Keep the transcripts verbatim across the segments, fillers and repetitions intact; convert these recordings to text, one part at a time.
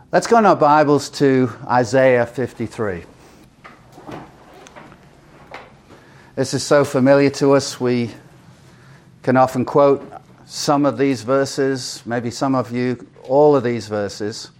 Let's go in our Bibles to Isaiah fifty-three. This is so familiar to us. We can often quote some of these verses, maybe some of you, all of these verses.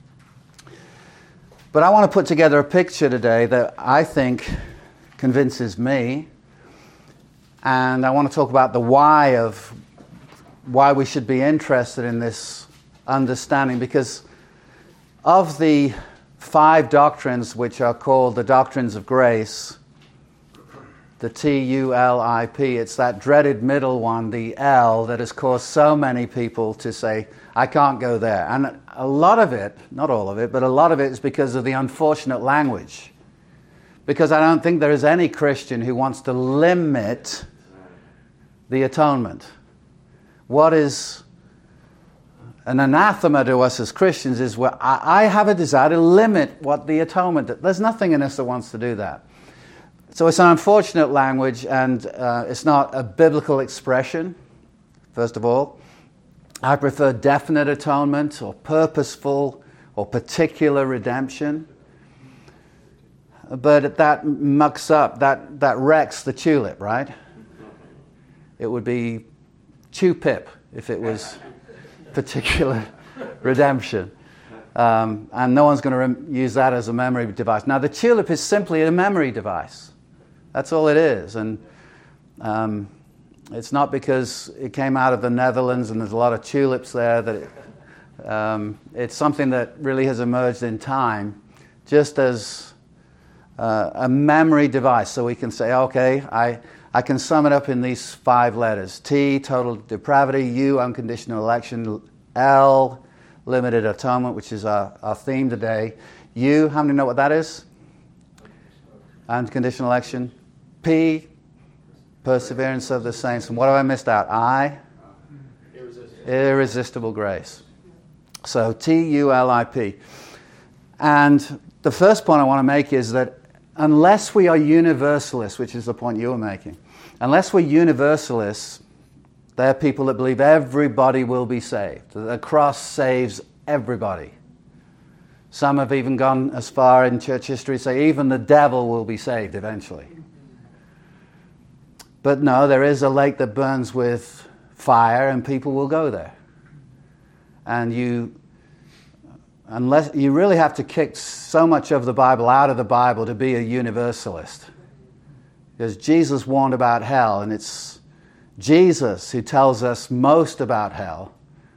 But I want to put together a picture today that I think convinces me. And I want to talk about the why of why we should be interested in this understanding, because of the five doctrines which are called the doctrines of grace, the T U L I P, it's that dreaded middle one, the L, that has caused so many people to say, I can't go there. And a lot of it, not all of it, but a lot of it is because of the unfortunate language. Because I don't think there is any Christian who wants to limit the atonement. What is an anathema to us as Christians is where I have a desire to limit what the atonement. There's nothing in us that wants to do that. So it's an unfortunate language, and uh, it's not a biblical expression, first of all. I prefer definite atonement or purposeful or particular redemption. But that mucks up, that, that wrecks the tulip, right? It would be chew-pip if it was particular redemption. Um, and no one's going to rem- use that as a memory device. Now, the tulip is simply a memory device. That's all it is. And um, it's not because it came out of the Netherlands and there's a lot of tulips there that it, um, it's something that really has emerged in time, just as uh, a memory device. So we can say, okay, I... I can sum it up in these five letters. T, total depravity. U, unconditional election. L, limited atonement, which is our, our theme today. U, how many know what that is? Unconditional election. P, perseverance of the saints. And what have I missed out? I, irresistible, irresistible grace. So T, U, L, I, P. And the first point I want to make is that unless we are universalists, which is the point you were making, unless we're universalists, there are people that believe everybody will be saved. The cross saves everybody. Some have even gone as far in church history to say even the devil will be saved eventually. But no, there is a lake that burns with fire and people will go there. And you... Unless you really have to kick so much of the Bible out of the Bible to be a universalist. Because Jesus warned about hell, and it's Jesus who tells us most about hell.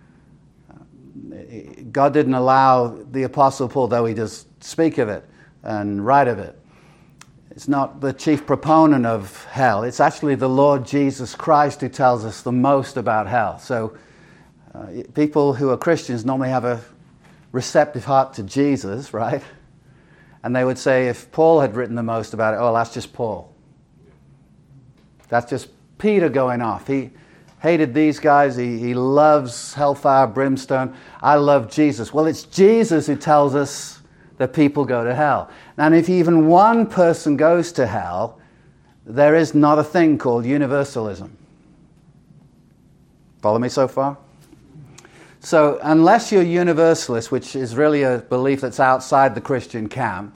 God didn't allow the Apostle Paul, though he does speak of it and write of it. It's not the chief proponent of hell. It's actually the Lord Jesus Christ who tells us the most about hell. So uh, people who are Christians normally have a receptive heart to Jesus, right? And they would say if Paul had written the most about it, oh, that's just Paul. That's just Peter going off. He hated these guys. He, he loves hellfire, brimstone. I love Jesus. Well, it's Jesus who tells us that people go to hell. And if even one person goes to hell, there is not a thing called universalism. Follow me so far? So unless you're universalist, which is really a belief that's outside the Christian camp,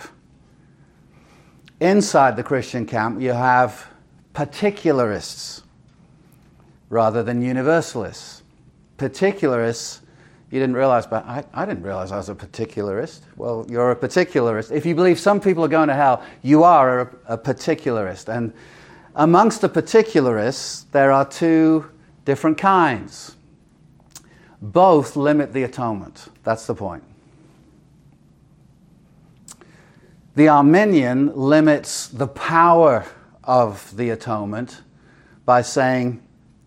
inside the Christian camp you have particularists rather than universalists. Particularists, you didn't realize, but I, I didn't realize I was a particularist. Well, you're a particularist. If you believe some people are going to hell, you are a, a particularist. And amongst the particularists, there are two different kinds. Both limit the atonement. That's the point. The Arminian limits the power of the atonement by saying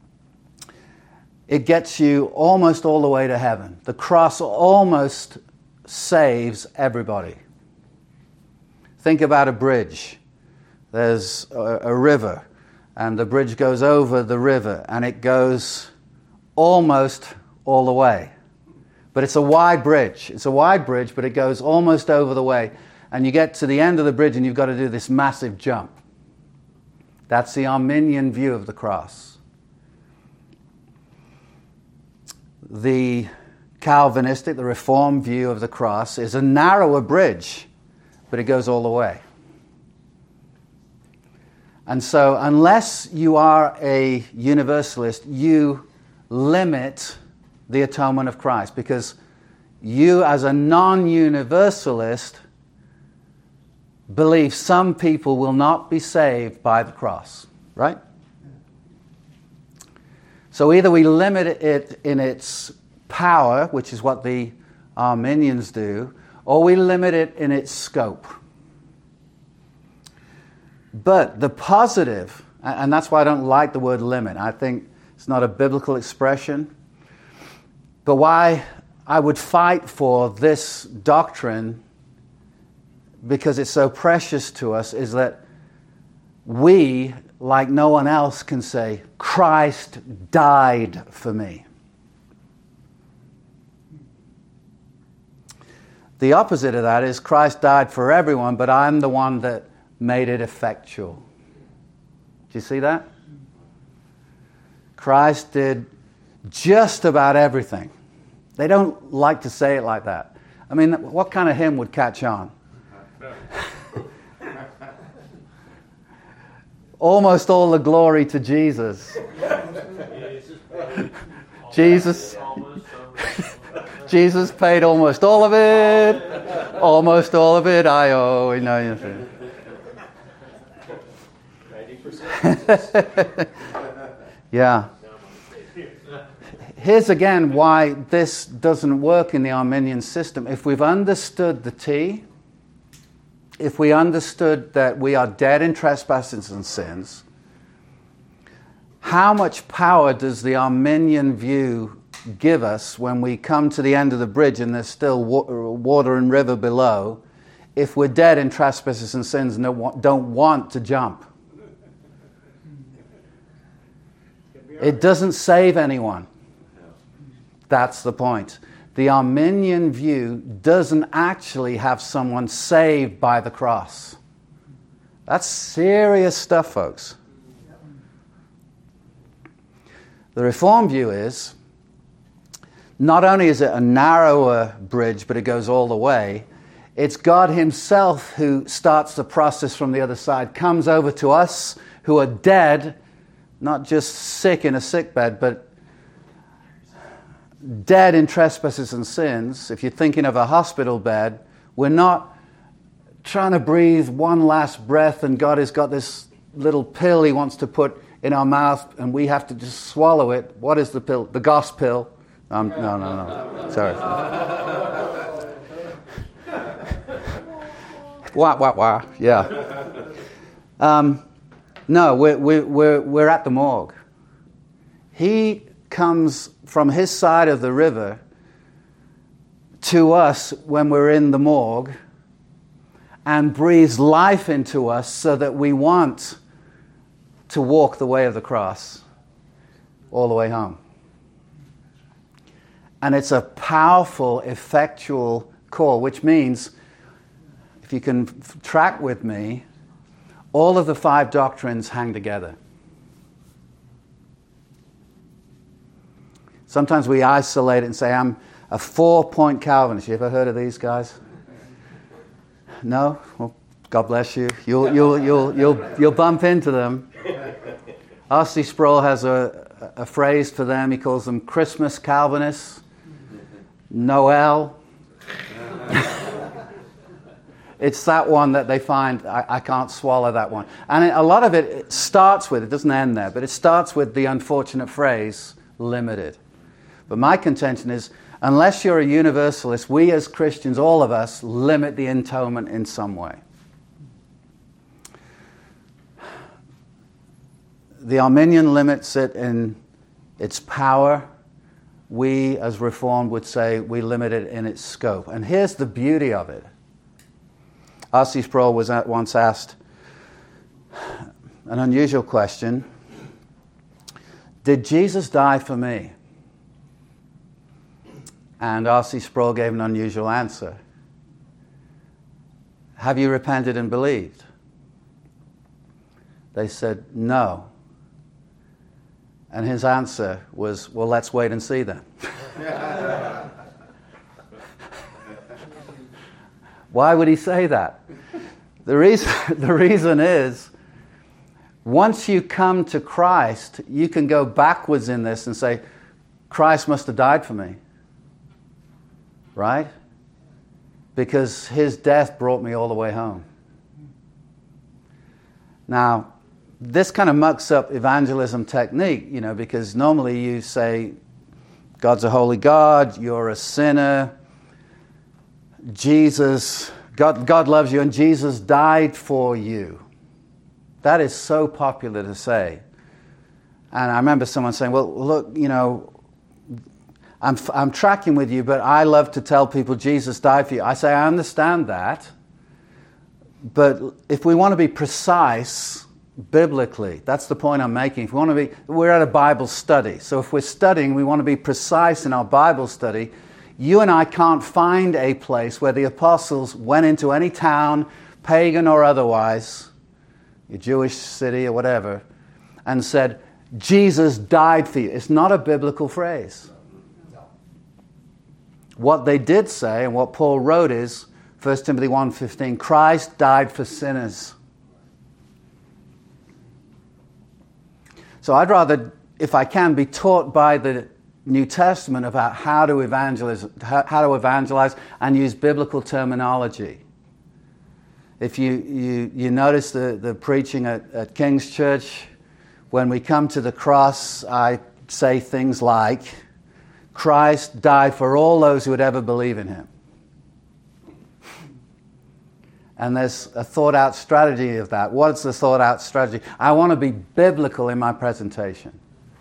it gets you almost all the way to heaven. The cross almost saves everybody. Think about a bridge. There's a, a river, and the bridge goes over the river, and it goes almost all the way. But it's a wide bridge. It's a wide bridge, but it goes almost over the way. And you get to the end of the bridge and you've got to do this massive jump. That's the Arminian view of the cross. The Calvinistic, the Reformed view of the cross, is a narrower bridge, but it goes all the way. And so unless you are a universalist, you limit the atonement of Christ, because you as a non-universalist believe some people will not be saved by the cross, right? So either we limit it in its power, which is what the Arminians do, or we limit it in its scope. But the positive, and that's why I don't like the word limit, I think it's not a biblical expression, but why I would fight for this doctrine, because it's so precious to us, is that we, like no one else, can say, Christ died for me. The opposite of that is Christ died for everyone, but I'm the one that made it effectual. Do you see that? Christ did just about everything. They don't like to say it like that. I mean, what kind of hymn would catch on? Almost all the glory to Jesus. Jesus. Jesus paid almost all of it. Almost all of it I owe. You know, you know. Yeah. Here's again why this doesn't work in the Arminian system. If we've understood the T, if we understood that we are dead in trespasses and sins, how much power does the Arminian view give us when we come to the end of the bridge and there's still water and river below, if we're dead in trespasses and sins and don't want to jump? It doesn't save anyone. That's the point. The Arminian view doesn't actually have someone saved by the cross. That's serious stuff, folks. The Reformed view is, not only is it a narrower bridge, but it goes all the way, it's God himself who starts the process from the other side, comes over to us who are dead, not just sick in a sickbed, but dead in trespasses and sins. If you're thinking of a hospital bed, we're not trying to breathe one last breath and God has got this little pill he wants to put in our mouth and we have to just swallow it. What is the pill? The gospel. Um, no, no, no. Sorry. Wah, wah, wah. Yeah. Um, no, we're, we're, we're at the morgue. He comes from his side of the river to us when we're in the morgue and breathes life into us so that we want to walk the way of the cross all the way home. And it's a powerful, effectual call, which means, if you can f- track with me, all of the five doctrines hang together. Sometimes we isolate it and say, I'm a four-point Calvinist. You ever heard of these guys? No? Well, God bless you. You'll, you'll, you'll, you'll, you'll bump into them. R C Sproul has a, a phrase for them. He calls them Christmas Calvinists. Noel. It's that one that they find, I, I can't swallow that one. And it, a lot of it, it starts with, it doesn't end there, but it starts with the unfortunate phrase, limited. But my contention is, unless you're a universalist, we as Christians, all of us, limit the atonement in some way. The Arminian limits it in its power. We, as Reformed, would say we limit it in its scope. And here's the beauty of it. R C Sproul was at once asked an unusual question. Did Jesus die for me? And R C Sproul gave an unusual answer. Have you repented and believed? They said, no. And his answer was, well, let's wait and see then. Why would he say that? The reason, the reason is, once you come to Christ, you can go backwards in this and say, Christ must have died for me. Right? Because his death brought me all the way home. Now, this kind of mucks up evangelism technique, you know, because normally you say, God's a holy God, you're a sinner, Jesus, God, God loves you, and Jesus died for you. That is so popular to say. And I remember someone saying, well, look, you know, I'm, I'm tracking with you, but I love to tell people Jesus died for you. I say, I understand that. But if we want to be precise biblically, that's the point I'm making. If we want to be, we're at a Bible study. So if we're studying, we want to be precise in our Bible study. You and I can't find a place where the apostles went into any town, pagan or otherwise, a Jewish city or whatever, and said, Jesus died for you. It's not a biblical phrase. What they did say, and what Paul wrote is, First Timothy one fifteen, Christ died for sinners. So I'd rather, if I can, be taught by the New Testament about how to evangelize, how, how to evangelize and use biblical terminology. If you, you, you notice the, the preaching at, at King's Church, when we come to the cross, I say things like, Christ died for all those who would ever believe in him. And there's a thought-out strategy of that. What's the thought-out strategy? I want to be biblical in my presentation.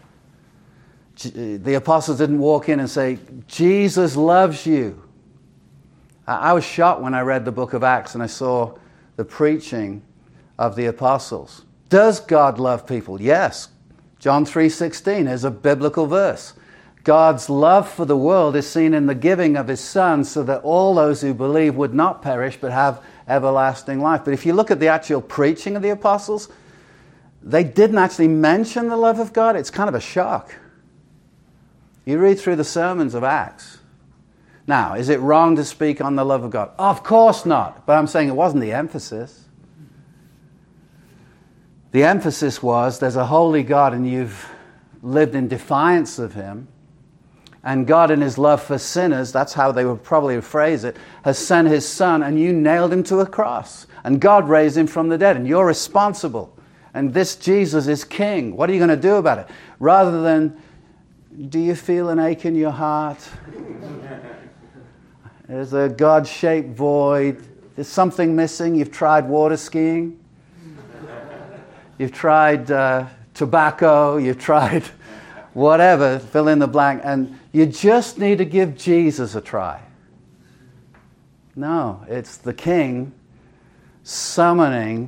The apostles didn't walk in and say, Jesus loves you. I was shocked when I read the book of Acts and I saw the preaching of the apostles. Does God love people? Yes. John three sixteen is a biblical verse. God's love for the world is seen in the giving of his Son so that all those who believe would not perish but have everlasting life. But if you look at the actual preaching of the apostles, they didn't actually mention the love of God. It's kind of a shock. You read through the sermons of Acts. Now, is it wrong to speak on the love of God? Of course not. But I'm saying it wasn't the emphasis. The emphasis was there's a holy God and you've lived in defiance of him. And God in his love for sinners, that's how they would probably phrase it, has sent his Son and you nailed him to a cross. And God raised him from the dead and you're responsible. And this Jesus is king. What are you going to do about it? Rather than, do you feel an ache in your heart? There's a God-shaped void. There's something missing. You've tried water skiing. You've tried uh, tobacco. You've tried whatever, fill in the blank. And you just need to give Jesus a try. No, it's the King summoning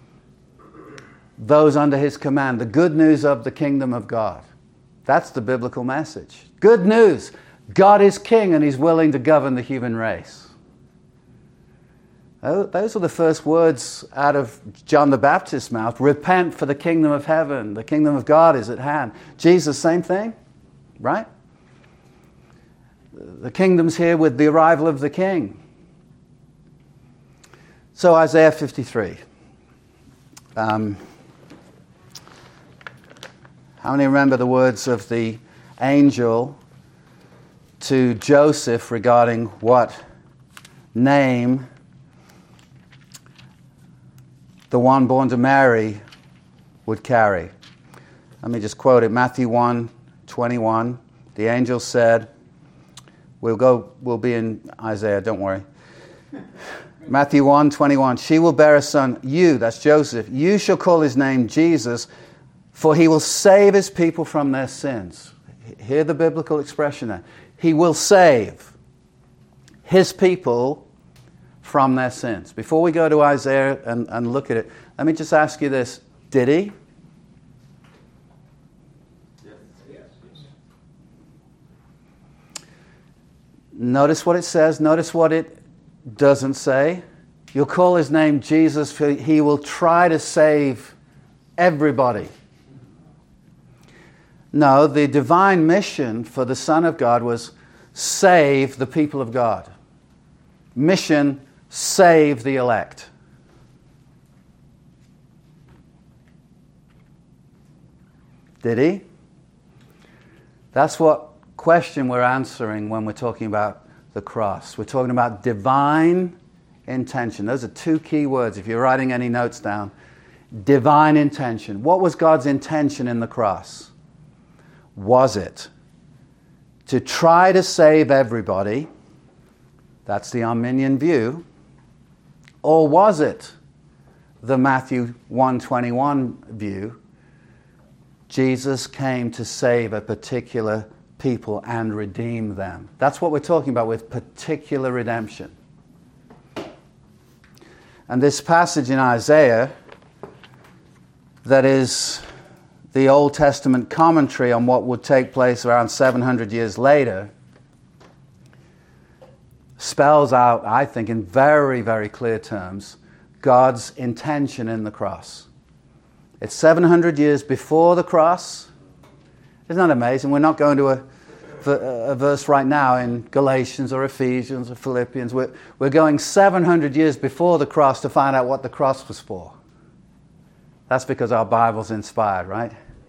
those under his command. The good news of the kingdom of God. That's the biblical message. Good news. God is king and he's willing to govern the human race. Those are the first words out of John the Baptist's mouth. Repent, for the kingdom of heaven, the kingdom of God is at hand. Jesus, same thing, right? The kingdom's here with the arrival of the king. So Isaiah fifty-three. Um, how many remember the words of the angel to Joseph regarding what name the one born to Mary would carry? Let me just quote it. Matthew one twenty-one. The angel said, we'll go, we'll be in Isaiah, don't worry. Matthew one twenty-one. She will bear a son, you, that's Joseph, you shall call his name Jesus, for he will save his people from their sins. Hear the biblical expression there. He will save his people from their sins. Before we go to Isaiah and, and look at it, let me just ask you this. Did he? Yes. Yes. Notice what it says. Notice what it doesn't say. You'll call his name Jesus, for he will try to save everybody. No, the divine mission for the Son of God was save the people of God. Mission, save the elect? Did he? That's what question we're answering when we're talking about the cross. We're talking about divine intention. Those are two key words if you're writing any notes down. Divine intention. What was God's intention in the cross? Was it to try to save everybody? That's the Arminian view. Or was it the Matthew one twenty-one view? Jesus came to save a particular people and redeem them. That's what we're talking about with particular redemption. And this passage in Isaiah, that is the Old Testament commentary on what would take place around seven hundred years later, spells out, I think, in very, very clear terms, God's intention in the cross. It's seven hundred years before the cross. Isn't that amazing? We're not going to a, a verse right now in Galatians or Ephesians or Philippians. We're, we're going seven hundred years before the cross to find out what the cross was for. That's because our Bible's inspired, right?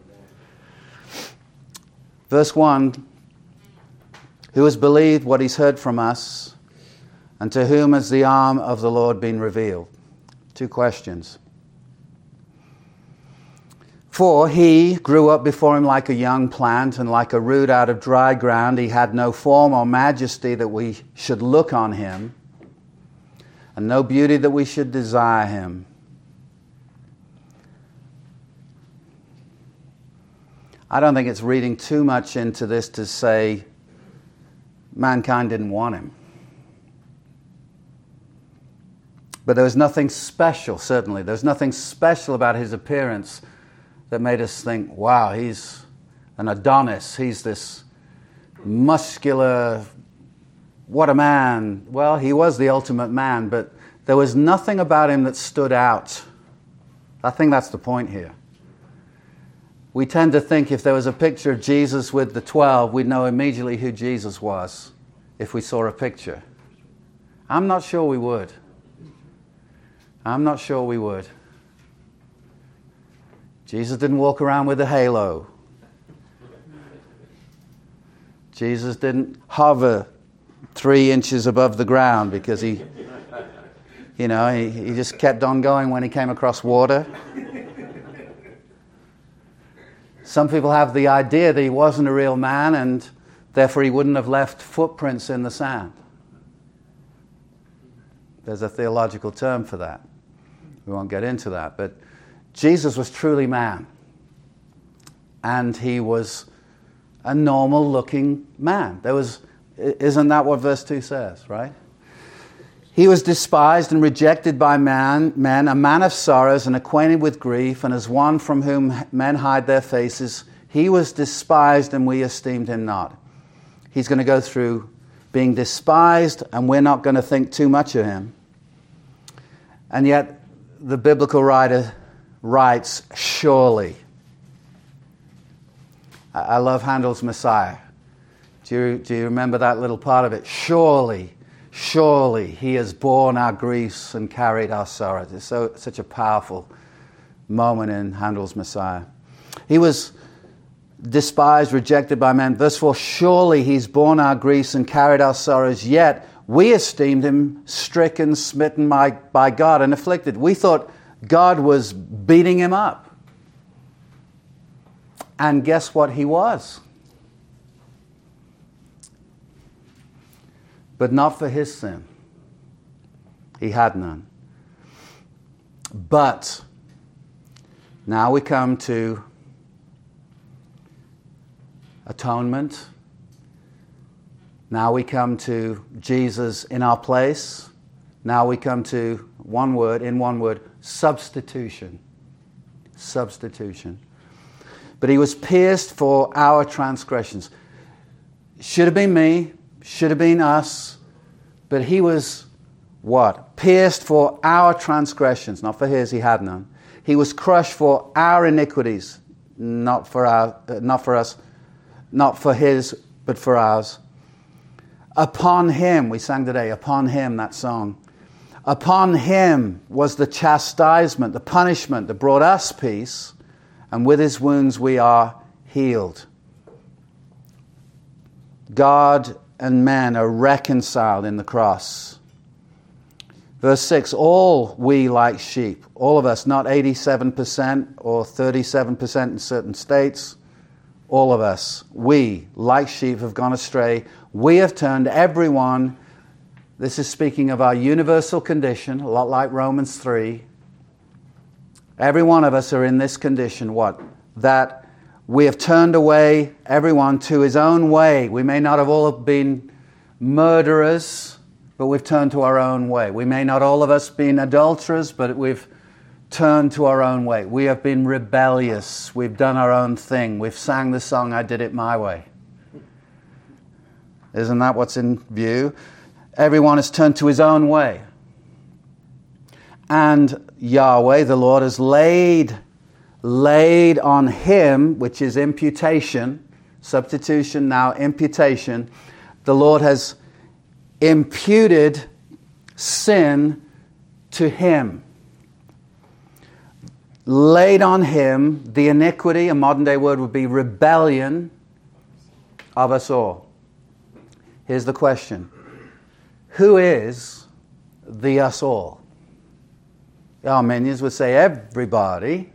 Verse one, who has believed what he's heard from us, and to whom has the arm of the Lord been revealed? Two questions. For he grew up before him like a young plant, and like a root out of dry ground. He had no form or majesty that we should look on him, and no beauty that we should desire him. I don't think it's reading too much into this to say mankind didn't want him. But there was nothing special, certainly. There was nothing special about his appearance that made us think, wow, he's an Adonis. He's this muscular, what a man. Well, he was the ultimate man, but there was nothing about him that stood out. I think that's the point here. We tend to think if there was a picture of Jesus with the twelve, we'd know immediately who Jesus was if we saw a picture. I'm not sure we would. I'm not sure we would. Jesus didn't walk around with a halo. Jesus didn't hover three inches above the ground because he, you know, he, he just kept on going when he came across water. Some people have the idea that he wasn't a real man and therefore he wouldn't have left footprints in the sand. There's a theological term for that. We won't get into that. But Jesus was truly man. And he was a normal-looking man. There was, isn't that what verse two says, right? He was despised and rejected by man, men, a man of sorrows and acquainted with grief, and as one from whom men hide their faces, he was despised and we esteemed him not. He's going to go through being despised, and we're not going to think too much of him. And yet, the biblical writer writes, surely. I love Handel's Messiah. Do you, do you remember that little part of it? Surely. Surely he has borne our griefs and carried our sorrows. It's so such a powerful moment in Handel's Messiah. He was despised, rejected by men. Verse four, surely he's borne our griefs and carried our sorrows, yet we esteemed him stricken, smitten by, by God, and afflicted. We thought God was beating him up. And guess what he was? But not for his sin. He had none. But now we come to atonement. Now we come to Jesus in our place. Now we come to one word, in one word, substitution. Substitution. But he was pierced for our transgressions. Should have been me. Should have been us, but he was what? Pierced for our transgressions, not for his, he had none. He was crushed for our iniquities, not for our, uh, not for us, not for his, but for ours. Upon him, we sang today, upon him, that song. Upon him was the chastisement, the punishment that brought us peace, and with his wounds we are healed. God and man are reconciled in the cross. Verse six, all we like sheep, all of us, not eighty-seven percent or thirty-seven percent in certain states, all of us, we, like sheep, have gone astray. We have turned everyone. This is speaking of our universal condition, a lot like Romans three. Every one of us are in this condition, what? That we have turned away everyone to his own way. We may not have all been murderers, but we've turned to our own way. We may not all of us been adulterers, but we've turned to our own way. We have been rebellious. We've done our own thing. We've sang the song, I Did It My Way. Isn't that what's in view? Everyone has turned to his own way. And Yahweh, the Lord, has laid, laid on him, which is imputation, substitution, now imputation. The Lord has imputed sin to him. Laid on him the iniquity, a modern day word would be rebellion, of us all. Here's the question. Who is the us all? The Arminians would say everybody.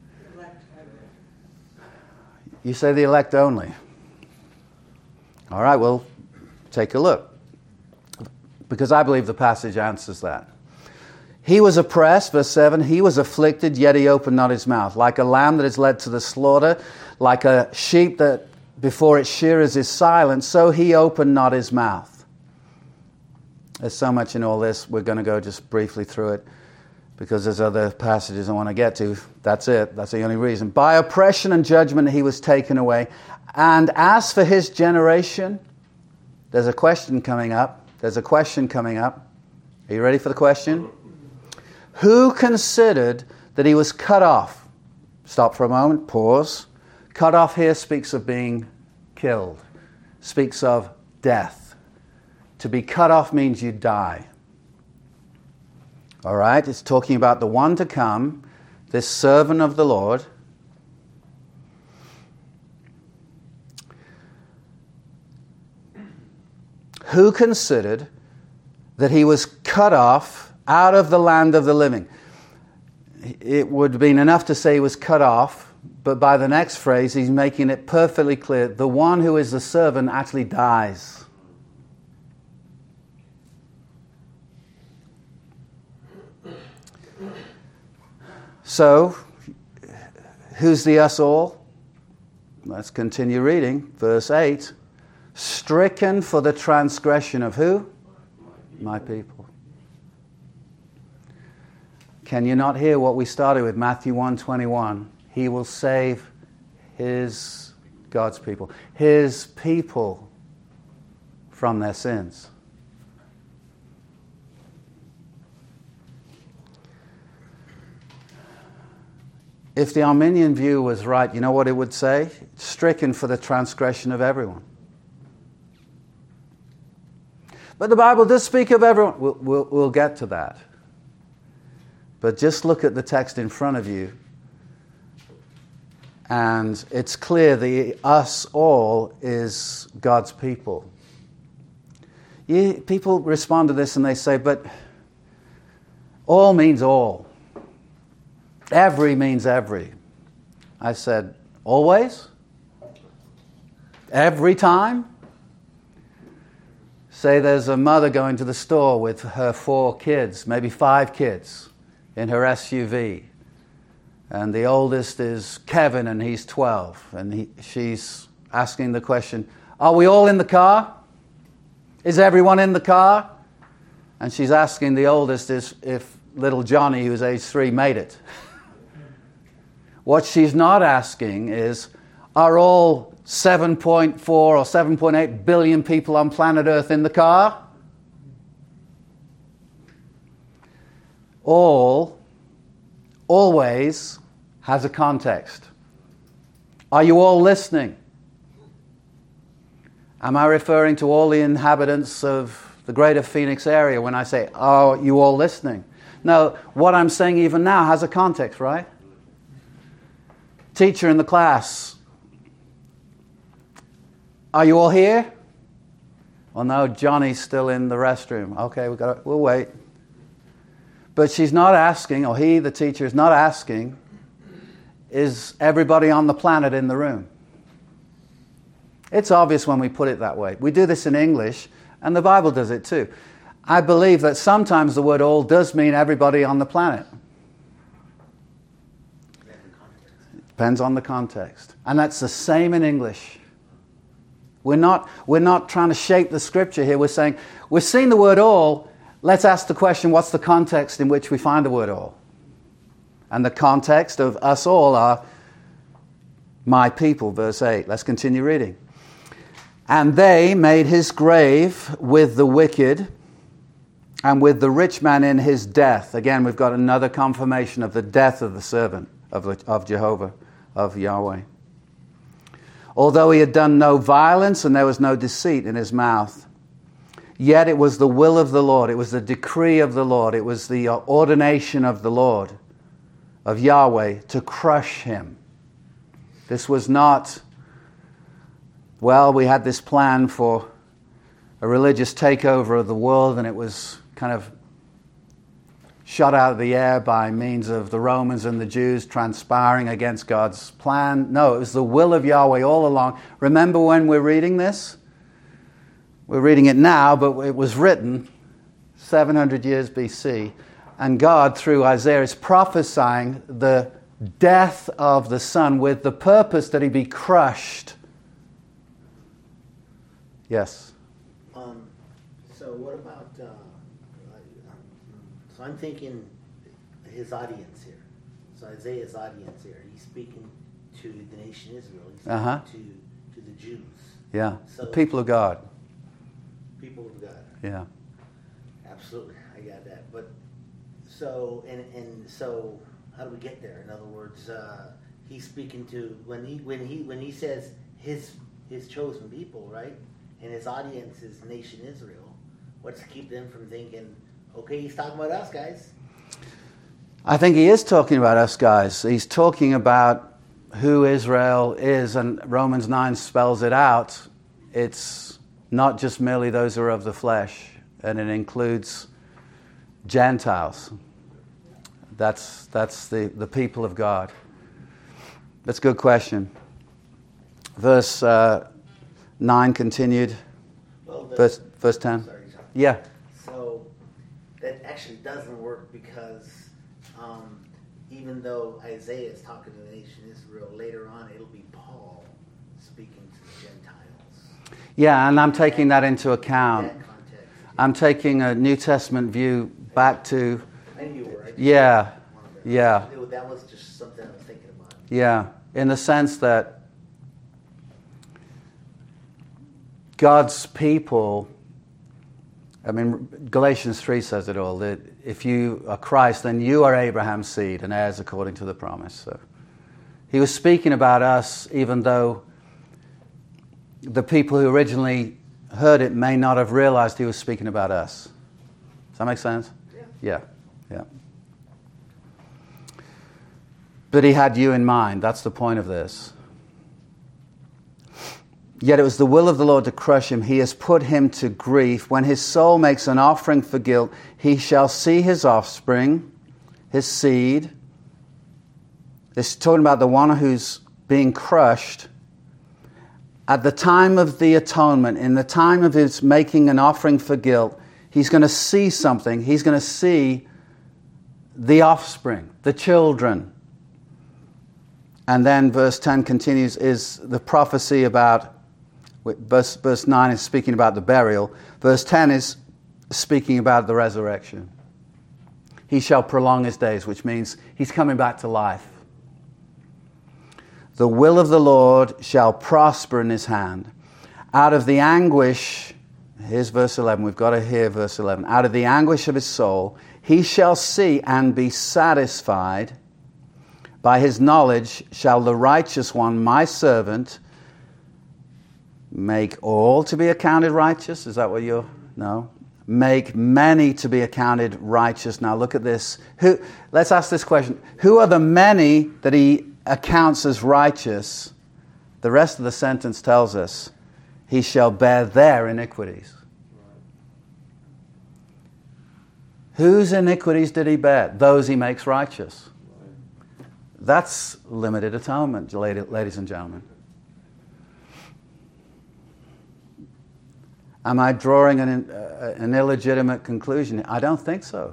You say the elect only. All right, well, take a look. Because I believe the passage answers that. He was oppressed, verse seven, he was afflicted, yet he opened not his mouth. Like a lamb that is led to the slaughter, like a sheep that before its shearers is silent, so he opened not his mouth. There's so much in all this. We're going to go just briefly through it because there's other passages I want to get to. That's it. That's the only reason. By oppression and judgment he was taken away. And as for his generation, there's a question coming up. There's a question coming up. Are you ready for the question? Who considered that he was cut off? Stop for a moment. Pause. Cut off here speaks of being killed. Speaks of death. To be cut off means you die. All right? It's talking about the one to come, this servant of the Lord. Who considered that he was cut off out of the land of the living. It would have been enough to say he was cut off, but by the next phrase he's making it perfectly clear. The one who is the servant actually dies. So, who's the us all? Let's continue reading. Verse eight. Stricken for the transgression of who? My people. Can you not hear what we started with? Matthew one twenty-one. He will save his, God's people, his people from their sins. If the Arminian view was right, you know what it would say? Stricken for the transgression of everyone. But the Bible does speak of everyone. We'll, we'll, we'll get to that. But just look at the text in front of you. And it's clear the us all is God's people. You, people respond to this and they say, but all means all. Every means every. I said, always? Every time? Say there's a mother going to the store with her four kids, maybe five kids, in her S U V. And the oldest is Kevin and he's twelve. And he, she's asking the question, are we all in the car? Is everyone in the car? And she's asking the oldest is if little Johnny, who's age three, made it. What she's not asking is, are all seven point four or seven point eight billion people on planet Earth in the car? All, always has a context. Are you all listening? Am I referring to all the inhabitants of the greater Phoenix area when I say, "Oh, you all listening?" No, what I'm saying even now has a context, right? Teacher in the class, "Are you all here?" "Well, no, Johnny's still in the restroom." "Okay, we got. We'll wait." But she's not asking, or he, the teacher, is not asking, "Is everybody on the planet in the room?" It's obvious when we put it that way. We do this in English, and the Bible does it too. I believe that sometimes the word "all" does mean everybody on the planet. Depends on the context. And that's the same in English. We're not, we're not trying to shape the scripture here. We're saying, we're seeing the word "all." Let's ask the question, what's the context in which we find the word "all"? And the context of us all are my people, verse eight. Let's continue reading. "And they made his grave with the wicked and with the rich man in his death." Again, we've got another confirmation of the death of the servant of, of Jehovah, of Yahweh. "Although he had done no violence and there was no deceit in his mouth, yet it was the will of the Lord, it was the decree of the Lord, it was the ordination of the Lord, of Yahweh, to crush him." This was not, well, we had this plan for a religious takeover of the world and it was kind of shot out of the air by means of the Romans and the Jews transpiring against God's plan. No, it was the will of Yahweh all along. Remember when we're reading this? We're reading it now, but it was written seven hundred years B C. And God, through Isaiah, is prophesying the death of the Son with the purpose that he be crushed. Yes? Um, so what about, uh, so I'm thinking his audience here. So Isaiah's audience here. He's speaking to the nation Israel. He's Uh-huh. speaking to, to the Jews. Yeah, So, the people of God. People of God. Yeah. Absolutely, I got that. But so and and so, how do we get there? In other words, uh, he's speaking to when he when he when he says his his chosen people, right? And his audience is nation Israel. What's to keep them from thinking, okay, he's talking about us guys? I think he is talking about us guys. He's talking about who Israel is, and Romans nine spells it out. It's not just merely those who are of the flesh, and it includes Gentiles. That's that's the, the people of God. That's a good question. Verse uh, nine continued. Well, the, verse verse ten. Sorry, John. Yeah. So that actually doesn't work because um, even though Isaiah is talking to the nation Israel, later on it'll be Paul speaking to the Gentiles. Yeah, and I'm taking that into account. In that context. I'm taking a New Testament view back to. I knew you were. I just Yeah, wanted to- yeah. It- That was just something I was thinking about. Yeah, in the sense that God's people, I mean, Galatians three says it all, that if you are Christ, then you are Abraham's seed and heirs according to the promise. So he was speaking about us, even though the people who originally heard it may not have realized he was speaking about us. Does that make sense? Yeah. Yeah, yeah. But he had you in mind. That's the point of this. Yet it was the will of the Lord to crush him. He has put him to grief. When his soul makes an offering for guilt, he shall see his offspring, his seed. It's talking about the one who's being crushed. At the time of the atonement, in the time of his making an offering for guilt, he's going to see something. He's going to see the offspring, the children. And then verse ten continues, is the prophecy about, verse, verse nine is speaking about the burial. Verse ten is speaking about the resurrection. He shall prolong his days, which means he's coming back to life. The will of the Lord shall prosper in his hand. Out of the anguish, here's verse eleven, we've got to hear verse eleven. Out of the anguish of his soul, he shall see and be satisfied. By his knowledge shall the righteous one, my servant, make all to be accounted righteous. Is that what you're... No. make many to be accounted righteous. Now look at this. Who? Let's ask this question. Who are the many that he accounts as righteous? The rest of the sentence tells us, he shall bear their iniquities. Whose iniquities did he bear? Those he makes righteous. That's limited atonement, ladies and gentlemen. Am I drawing an, uh, an illegitimate conclusion? I don't think so.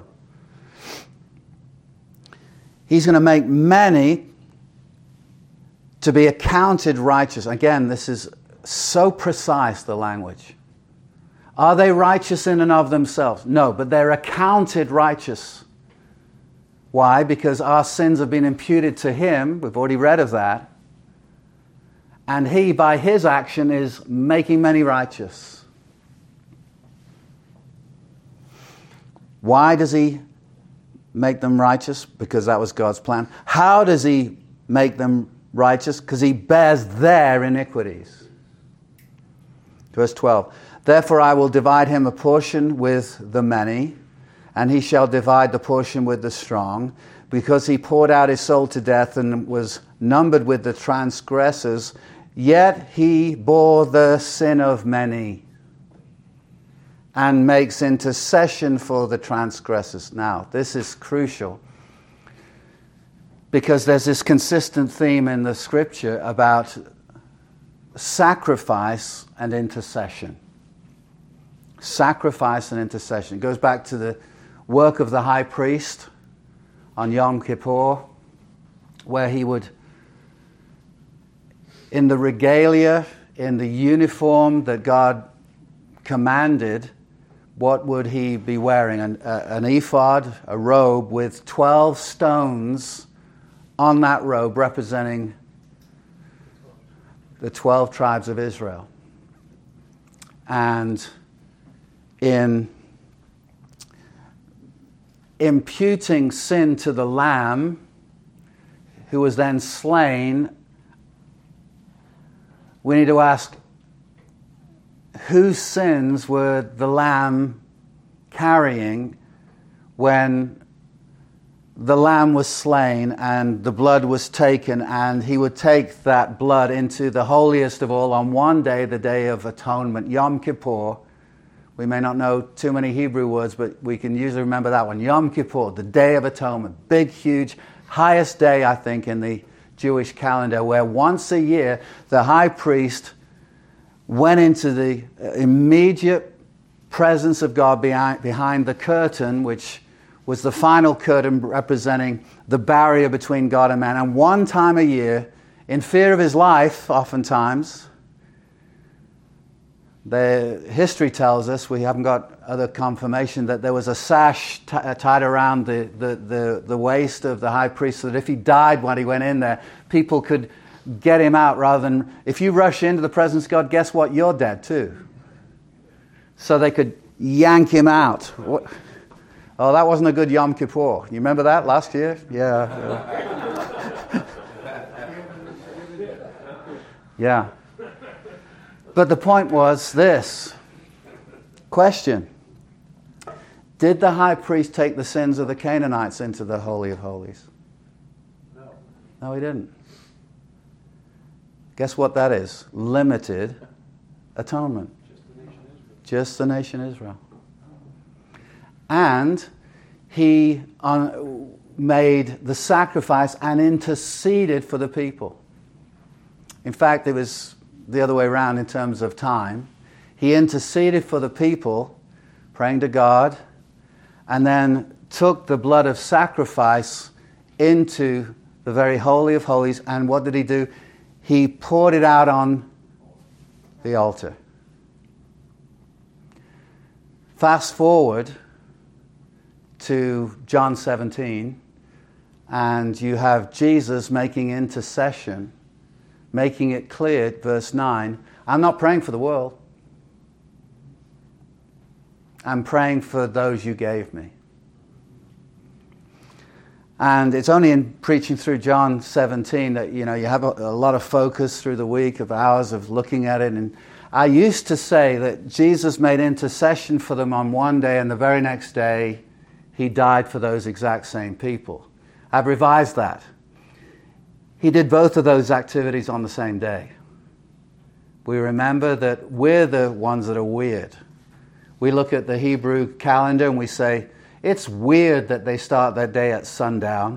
He's going to make many to be accounted righteous. Again, this is so precise, the language. Are they righteous in and of themselves? No, but they're accounted righteous. Why? Because our sins have been imputed to him. We've already read of that. And he, by his action, is making many righteous. Why does he make them righteous? Because that was God's plan. How does he make them righteous? Because he bears their iniquities. Verse twelve. Therefore I will divide him a portion with the many, and he shall divide the portion with the strong, because he poured out his soul to death and was numbered with the transgressors, yet he bore the sin of many and makes intercession for the transgressors. Now, this is crucial, because there's this consistent theme in the scripture about sacrifice and intercession. Sacrifice and intercession. It goes back to the work of the high priest on Yom Kippur, where he would, in the regalia, in the uniform that God commanded, what would he be wearing? An, uh, an ephod, a robe with twelve stones on that robe representing the twelve tribes of Israel. And in imputing sin to the Lamb, who was then slain, we need to ask, whose sins were the Lamb carrying when the Lamb was slain and the blood was taken, and he would take that blood into the holiest of all on one day, the Day of Atonement, Yom Kippur. We may not know too many Hebrew words, but we can usually remember that one. Yom Kippur, the Day of Atonement. Big, huge, highest day, I think, in the Jewish calendar, where once a year the high priest went into the immediate presence of God behind, behind the curtain, which was the final curtain representing the barrier between God and man. And one time a year, in fear of his life, oftentimes, the history tells us, we haven't got other confirmation, that there was a sash t- tied around the, the, the, the waist of the high priest, so that if he died when he went in there, people could get him out, rather than, if you rush into the presence of God, guess what? You're dead too. So they could yank him out. What? Oh, that wasn't a good Yom Kippur. You remember that last year? Yeah. Yeah. Yeah. But the point was this. Question. Did the high priest take the sins of the Canaanites into the Holy of Holies? No. No, he didn't. Guess what that is? Limited atonement. Just the nation Israel. And he on, made the sacrifice and interceded for the people. In fact, it was the other way around in terms of time. He interceded for the people, praying to God, and then took the blood of sacrifice into the very Holy of Holies. And what did he do? He poured it out on the altar. Fast forward to John seventeen, and you have Jesus making intercession, making it clear, verse nine, I'm not praying for the world. I'm praying for those you gave me. And it's only in preaching through John seventeen that, you know, you have a, a lot of focus through the week of hours of looking at it. And I used to say that Jesus made intercession for them on one day, and the very next day he died for those exact same people. I've revised that. He did both of those activities on the same day. We remember that we're the ones that are weird. We look at the Hebrew calendar and we say, it's weird that they start their day at sundown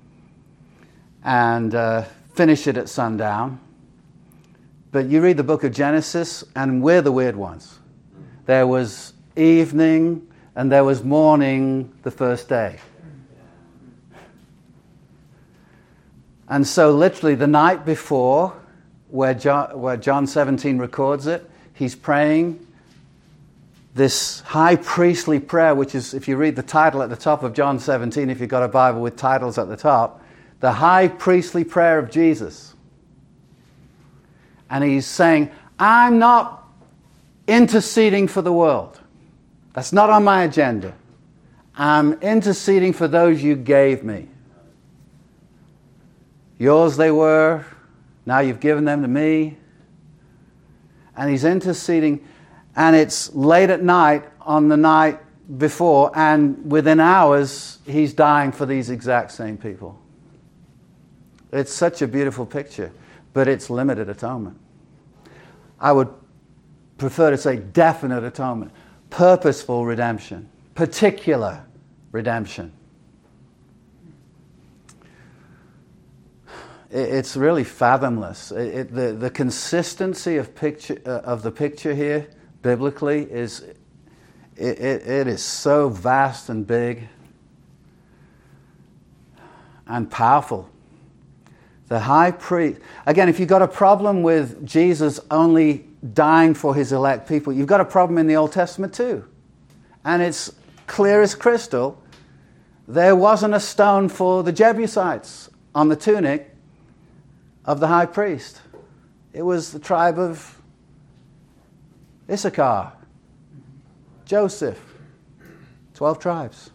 and uh, finish it at sundown. But you read the book of Genesis, and we're the weird ones. There was evening and there was morning the first day. And so literally the night before, where John, where John seventeen records it, he's praying this high priestly prayer, which is, if you read the title at the top of John seventeen, if you've got a Bible with titles at the top, the high priestly prayer of Jesus. And he's saying, I'm not interceding for the world. That's not on my agenda. I'm interceding for those you gave me. Yours they were, now you've given them to me. And he's interceding, and it's late at night on the night before, and within hours he's dying for these exact same people. It's such a beautiful picture, but it's limited atonement. I would prefer to say definite atonement, purposeful redemption, particular redemption. It's really fathomless. It, it, the, the consistency of picture uh, of the picture here, biblically, is it, it, it is so vast and big and powerful. The high priest, again, if you've got a problem with Jesus only dying for his elect people, you've got a problem in the Old Testament too. And it's clear as crystal. There wasn't a stone for the Jebusites on the tunic of the high priest. It was the tribe of Issachar, Joseph, twelve tribes.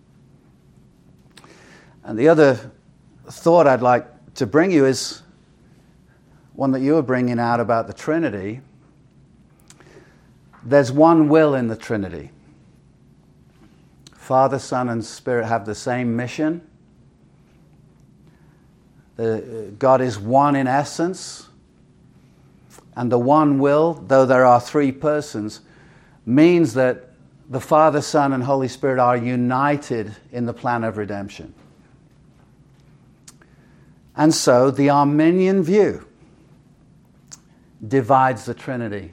And the other thought I'd like to bring you is one that you were bringing out about the Trinity. There's one will in the Trinity. Father, Son, and Spirit have the same mission. The, God is one in essence. And the one will, though there are three persons, means that the Father, Son, and Holy Spirit are united in the plan of redemption. And so the Arminian view divides the Trinity.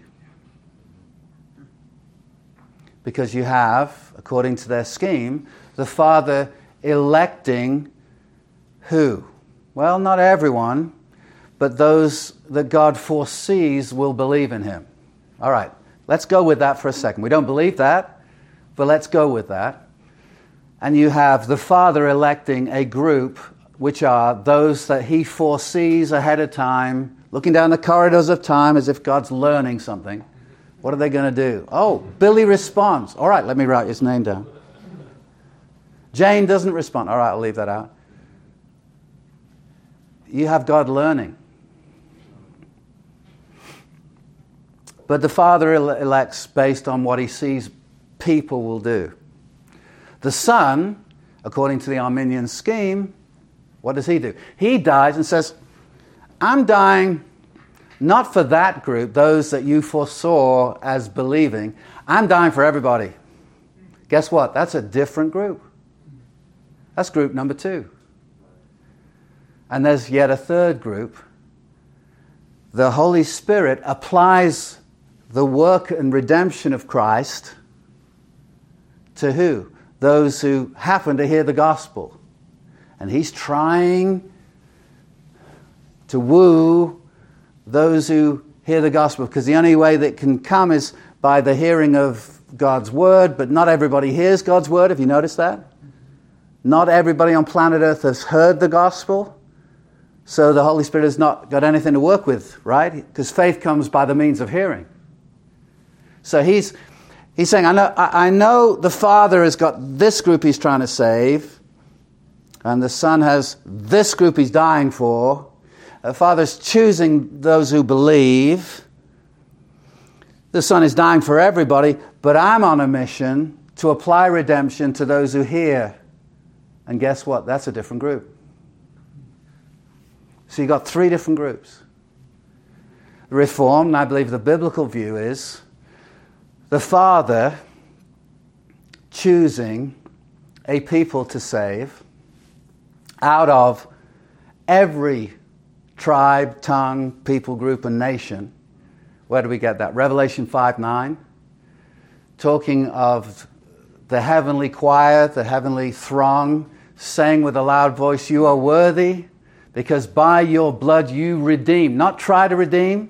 Because you have, according to their scheme, the Father electing who? Well, not everyone, but those that God foresees will believe in him. All right, let's go with that for a second. We don't believe that, but let's go with that. And you have the Father electing a group which are those that he foresees ahead of time, looking down the corridors of time as if God's learning something. What are they going to do? Oh, Billy responds. All right, let me write his name down. Jane doesn't respond. All right, I'll leave that out. You have God learning. But the Father elects based on what he sees people will do. The Son, according to the Arminian scheme, what does he do? He dies and says, I'm dying not for that group, those that you foresaw as believing. I'm dying for everybody. Guess what? That's a different group. That's group number two. And there's yet a third group. The Holy Spirit applies the work and redemption of Christ to who? Those who happen to hear the gospel. And he's trying to woo those who hear the gospel, because the only way that can come is by the hearing of God's word, but not everybody hears God's word. Have you noticed that? Not everybody on planet Earth has heard the gospel, so the Holy Spirit has not got anything to work with, right? Because faith comes by the means of hearing. So he's he's saying, I know, I know the Father has got this group he's trying to save, and the Son has this group he's dying for. The Father's choosing those who believe. The Son is dying for everybody, but I'm on a mission to apply redemption to those who hear. And guess what? That's a different group. So you've got three different groups. Reformed, and I believe the biblical view is the Father choosing a people to save out of every tribe, tongue, people group, and nation. Where do we get that? Revelation five nine, talking of the heavenly choir, the heavenly throng, saying with a loud voice, "You are worthy, because by your blood you redeemed." Not try to redeem,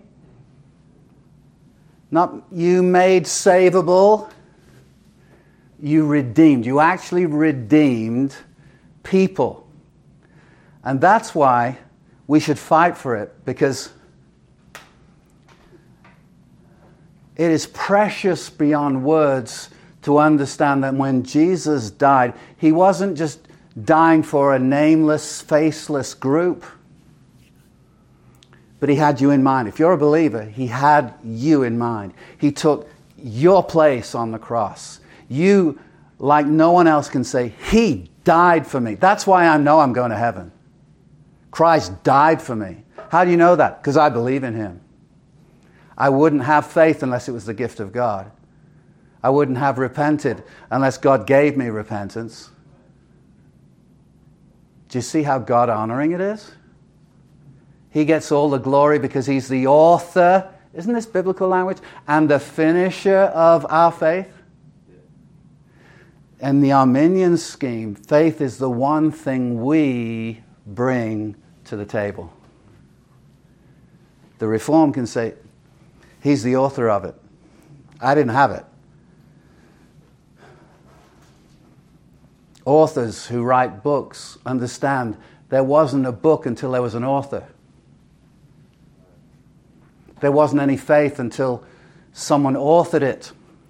not you made savable, you redeemed. You actually redeemed people. And that's why we should fight for it, because it is precious beyond words to understand that when Jesus died, he wasn't just dying for a nameless, faceless group, but he had you in mind. If you're a believer, he had you in mind. He took your place on the cross. You, like no one else can say, he died for me. That's why I know I'm going to heaven. Christ died for me. How do you know that? Because I believe in him. I wouldn't have faith unless it was the gift of God. I wouldn't have repented unless God gave me repentance. Do you see how God-honoring it is? He gets all the glory because he's the author, isn't this biblical language? And the finisher of our faith. In the Arminian scheme, faith is the one thing we bring to the table. The Reform can say, he's the author of it. I didn't have it. Authors who write books understand there wasn't a book until there was an author. There wasn't any faith until someone authored it.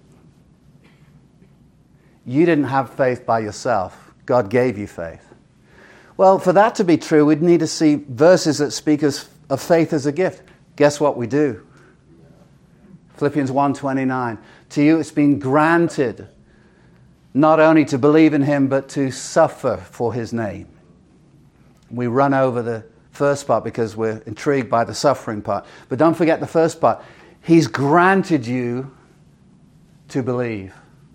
You didn't have faith by yourself. God gave you faith. Well, for that to be true, we'd need to see verses that speak of faith as a gift. Guess what we do? Philippians one twenty-nine. To you it's been granted not only to believe in him, but to suffer for his name. We run over the first part because we're intrigued by the suffering part. But don't forget the first part. He's granted you to believe.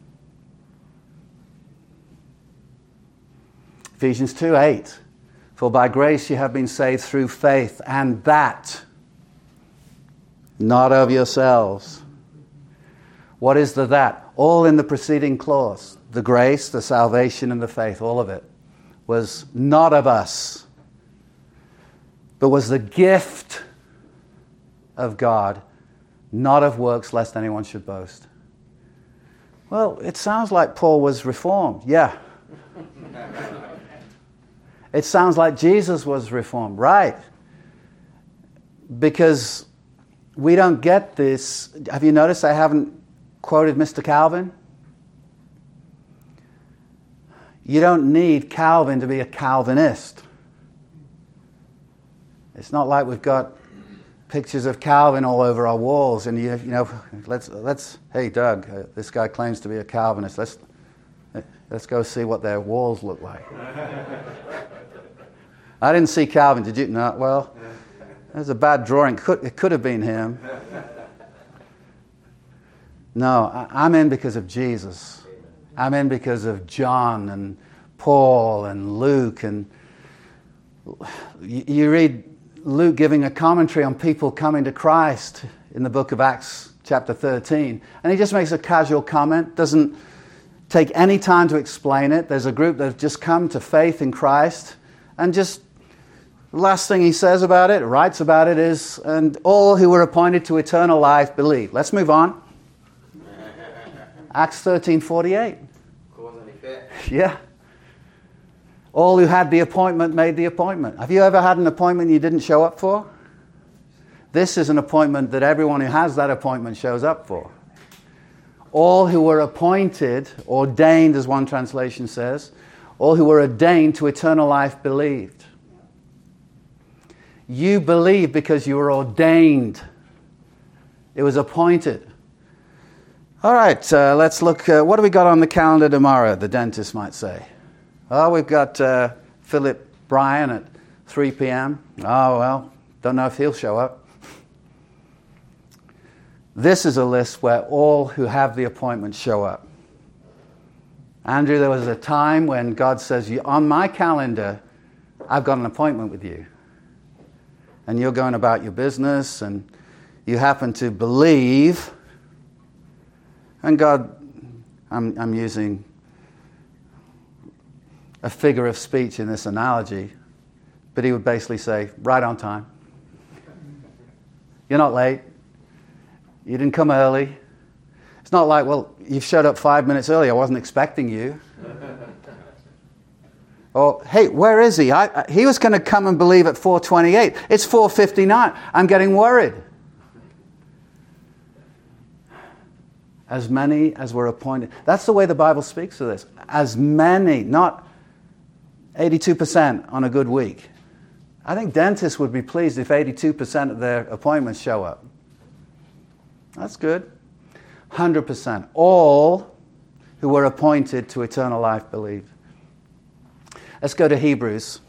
Ephesians two eight. For by grace you have been saved through faith, and that not of yourselves. What is the that? All in the preceding clause. The grace, the salvation, and the faith, all of it was not of us, but was the gift of God, not of works, lest anyone should boast. Well, it sounds like Paul was reformed. Yeah. It sounds like Jesus was reformed. Right. Because we don't get this. Have you noticed I haven't quoted Mister Calvin? You don't need Calvin to be a Calvinist. It's not like we've got pictures of Calvin all over our walls, and you, you know, let's let's. Hey, Doug, uh, this guy claims to be a Calvinist. Let's let's go see what their walls look like. I didn't see Calvin. Did you? No. Well, there's a bad drawing. Could, it could have been him. No, I, I'm in because of Jesus. I'm in because of John and Paul and Luke. And you, you read Luke giving a commentary on people coming to Christ in the book of Acts chapter thirteen. And he just makes a casual comment, doesn't take any time to explain it. There's a group that have just come to faith in Christ. And just the last thing he says about it, writes about it is, and all who were appointed to eternal life believe. Let's move on. Acts thirteen forty-eight. Yeah. All who had the appointment made the appointment. Have you ever had an appointment you didn't show up for? This is an appointment that everyone who has that appointment shows up for. All who were appointed, ordained as one translation says, all who were ordained to eternal life believed. You believe because you were ordained. It was appointed. All right, uh, let's look. Uh, what do we got on the calendar tomorrow, the dentist might say? Oh, we've got uh, Philip Bryan at three p.m. Oh, well, don't know if he'll show up. This is a list where all who have the appointment show up. Andrew, there was a time when God says, on my calendar, I've got an appointment with you. And you're going about your business, and you happen to believe. And God, I'm, I'm using a figure of speech in this analogy, but he would basically say, right on time. You're not late. You didn't come early. It's not like, well, you showed up five minutes early. I wasn't expecting you. Or, hey, where is he? I, I, he was going to come and believe at four twenty-eight. It's four fifty-nine. I'm getting worried. As many as were appointed. That's the way the Bible speaks of this. As many, not eighty-two percent on a good week. I think dentists would be pleased if eighty-two percent of their appointments show up. That's good. one hundred percent. All who were appointed to eternal life believed. Let's go to Hebrews.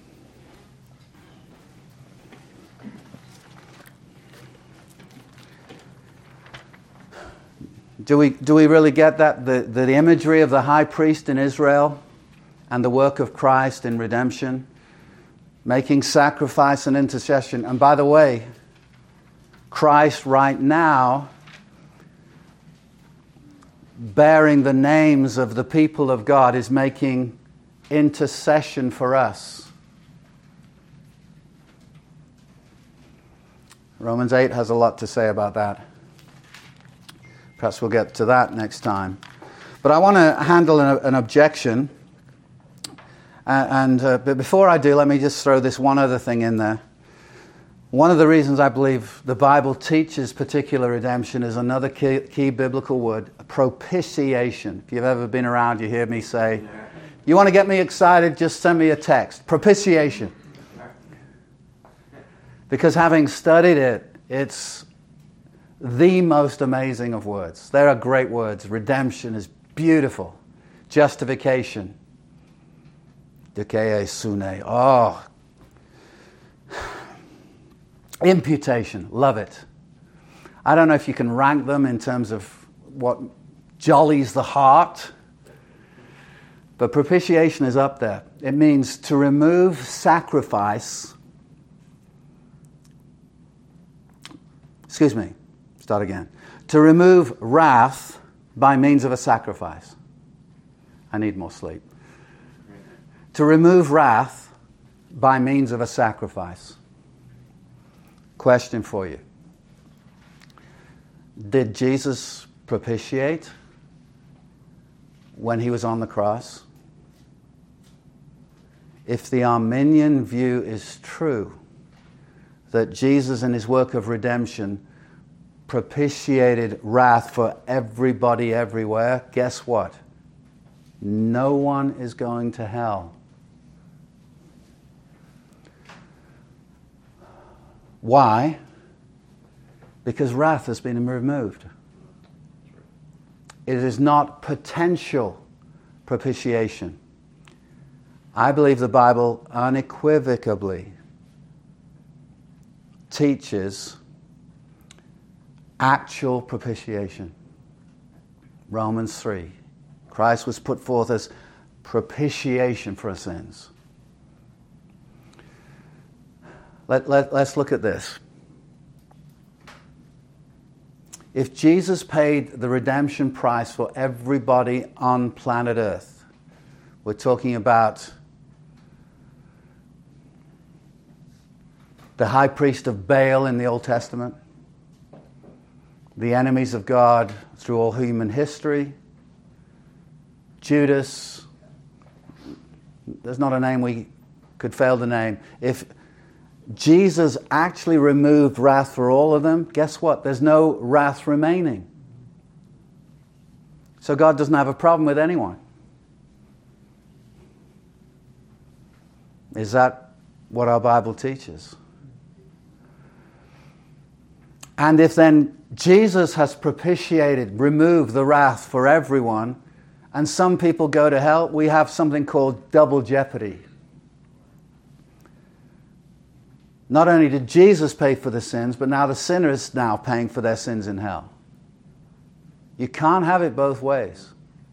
Do we, do we really get that? The, the imagery of the high priest in Israel and the work of Christ in redemption, making sacrifice and intercession. And by the way, Christ right now, bearing the names of the people of God, is making intercession for us. Romans eight has a lot to say about that. Perhaps we'll get to that next time. But I want to handle an, an objection. Uh, and uh, but before I do, let me just throw this one other thing in there. One of the reasons I believe the Bible teaches particular redemption is another key, key biblical word, propitiation. If you've ever been around, you hear me say, you want to get me excited, just send me a text. Propitiation. Because having studied it, it's the most amazing of words. There are great words. Redemption is beautiful. Justification. Dikeye sune. Oh. Imputation. Love it. I don't know if you can rank them in terms of what jollies the heart, but propitiation is up there. It means to remove sacrifice. Excuse me. Start again. To remove wrath by means of a sacrifice. I need more sleep. To remove wrath by means of a sacrifice. Question for you. Did Jesus propitiate when he was on the cross? If the Arminian view is true, that Jesus in his work of redemption propitiated wrath for everybody everywhere, guess what? No one is going to hell. Why? Because wrath has been removed. It is not potential propitiation. I believe the Bible unequivocally teaches actual propitiation. Romans three. Christ was put forth as propitiation for our sins. Let, let, let's look at this. If Jesus paid the redemption price for everybody on planet Earth, we're talking about the high priest of Baal in the Old Testament, the enemies of God through all human history, Judas, there's not a name we could fail to name. If Jesus actually removed wrath for all of them, guess what? There's no wrath remaining. So God doesn't have a problem with anyone. Is that what our Bible teaches? And if then Jesus has propitiated, removed the wrath for everyone, and some people go to hell, we have something called double jeopardy. Not only did Jesus pay for the sins, but now the sinner is now paying for their sins in hell. You can't have it both ways.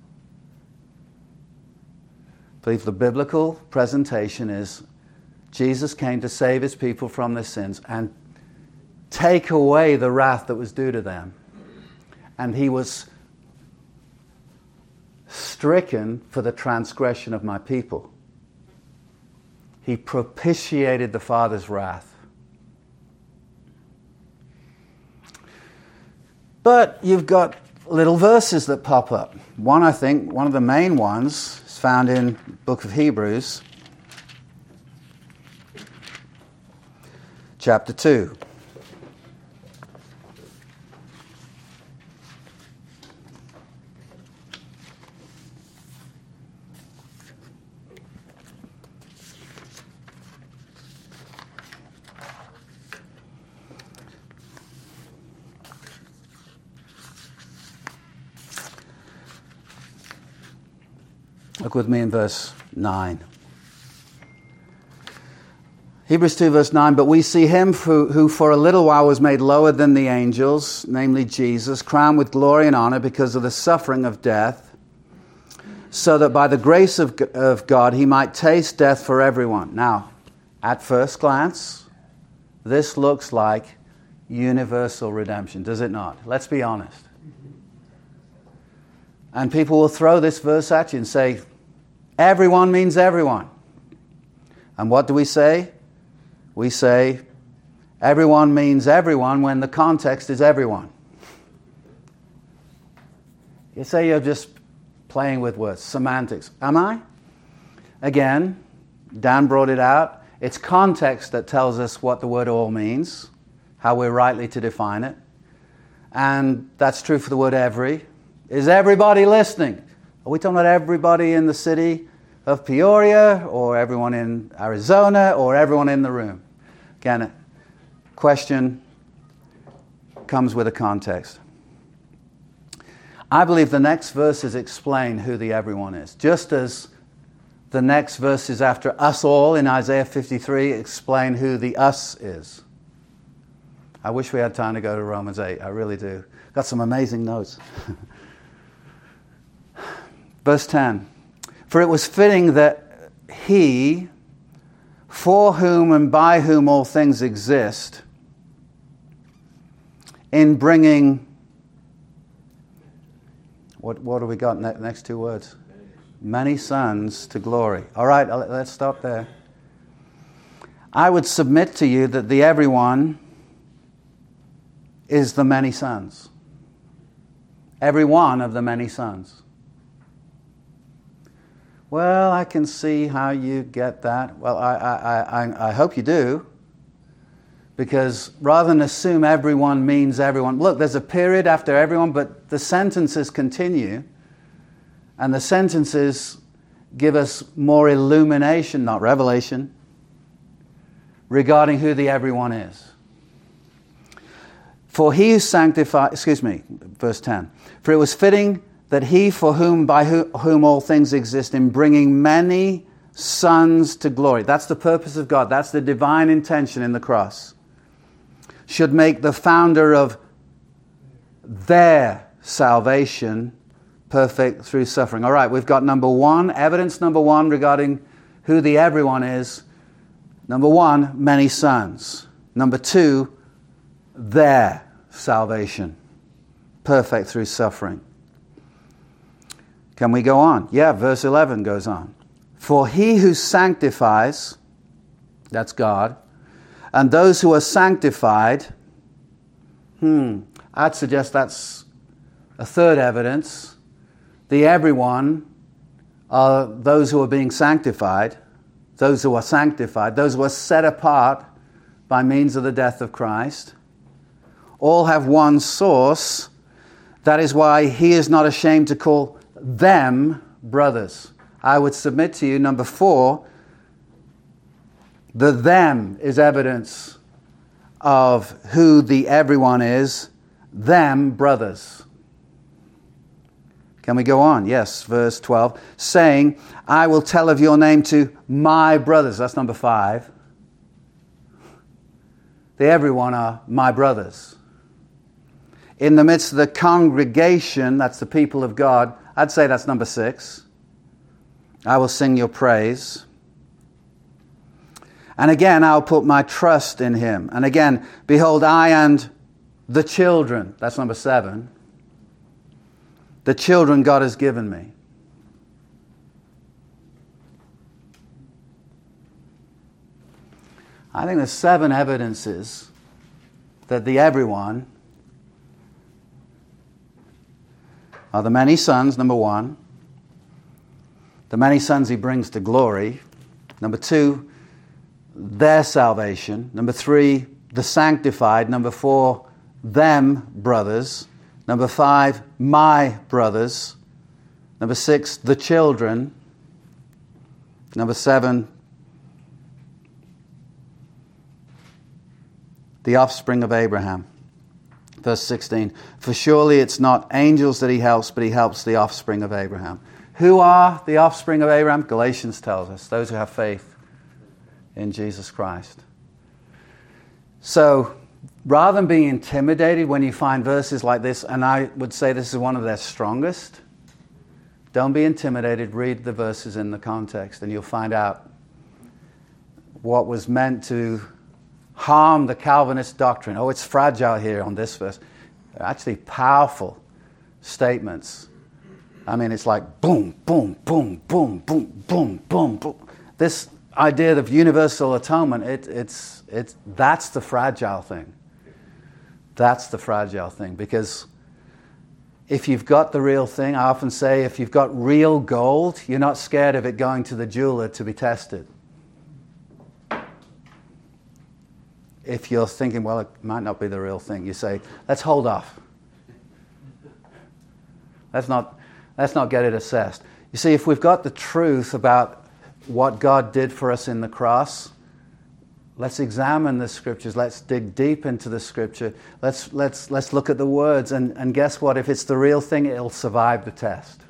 I believe the biblical presentation is Jesus came to save his people from their sins and take away the wrath that was due to them. And he was stricken for the transgression of my people. He propitiated the Father's wrath. But you've got little verses that pop up. One, I think, one of the main ones is found in the book of Hebrews, chapter two. Look with me in verse nine. Hebrews two, verse nine, but we see him who, who for a little while was made lower than the angels, namely Jesus, crowned with glory and honor because of the suffering of death, so that by the grace of, of God he might taste death for everyone. Now, at first glance, this looks like universal redemption, does it not? Let's be honest. And people will throw this verse at you and say, everyone means everyone. And what do we say? We say, everyone means everyone when the context is everyone. You say you're just playing with words, semantics. Am I? Again, Dan brought it out. It's context that tells us what the word all means, how we're rightly to define it. And that's true for the word every. Is everybody listening? Are we talking about everybody in the city of Peoria, or everyone in Arizona, or everyone in the room? Again, question comes with a context. I believe the next verses explain who the everyone is, just as the next verses after us all in Isaiah fifty-three explain who the us is. I wish we had time to go to Romans eight. I really do. Got some amazing notes. Verse ten, for it was fitting that he, for whom and by whom all things exist, in bringing, what what have we got ne- next two words? Many sons to glory. All right, let's stop there. I would submit to you that the everyone is the many sons. Every one of the many sons. Well, I can see how you get that. Well, I, I, I, I hope you do. Because rather than assume everyone means everyone, look, there's a period after everyone, but the sentences continue. And the sentences give us more illumination, not revelation, regarding who the everyone is. For he who sanctified, excuse me, verse ten. For it was fitting that he for whom, by whom all things exist, in bringing many sons to glory. That's the purpose of God. That's the divine intention in the cross. Should make the founder of their salvation perfect through suffering. All right, we've got number one, evidence number one regarding who the everyone is. Number one, many sons. Number two, their salvation perfect through suffering. Can we go on? Yeah, verse eleven goes on. For he who sanctifies, that's God, and those who are sanctified, hmm, I'd suggest that's a third evidence. The everyone are those who are being sanctified, those who are sanctified, those who are set apart by means of the death of Christ. All have one source. That is why he is not ashamed to call them brothers. I would submit to you, number four, the them is evidence of who the everyone is, them brothers. Can we go on? Yes, verse twelve. Saying, I will tell of your name to my brothers. That's number five. The everyone are my brothers. In the midst of the congregation, that's the people of God, I'd say that's number six. I will sing your praise. And again, I'll put my trust in him. And again, behold, I and the children, that's number seven. The children God has given me. I think there's seven evidences that the everyone are the many sons, number one. The many sons he brings to glory. Number two, their salvation. Number three, the sanctified. Number four, them brothers. Number five, my brothers. Number six, the children. Number seven, the offspring of Abraham. Verse sixteen, for surely it's not angels that he helps, but he helps the offspring of Abraham. Who are the offspring of Abraham? Galatians tells us, those who have faith in Jesus Christ. So, rather than being intimidated when you find verses like this, and I would say this is one of their strongest, don't be intimidated. Read the verses in the context and you'll find out what was meant to harm the Calvinist doctrine. Oh, it's fragile here on this verse. They're actually powerful statements. I mean, it's like boom, boom, boom, boom, boom, boom, boom, boom. This idea of universal atonement, it, it's, it's, that's the fragile thing. That's the fragile thing, because if you've got the real thing, I often say if you've got real gold, you're not scared of it going to the jeweler to be tested. If you're thinking, well, it might not be the real thing, you say, let's hold off. Let's not, let's not get it assessed. You see, if we've got the truth about what God did for us in the cross, let's examine the scriptures. Let's dig deep into the scripture. Let's let's let's look at the words. And, and guess what? If it's the real thing, it'll survive the test.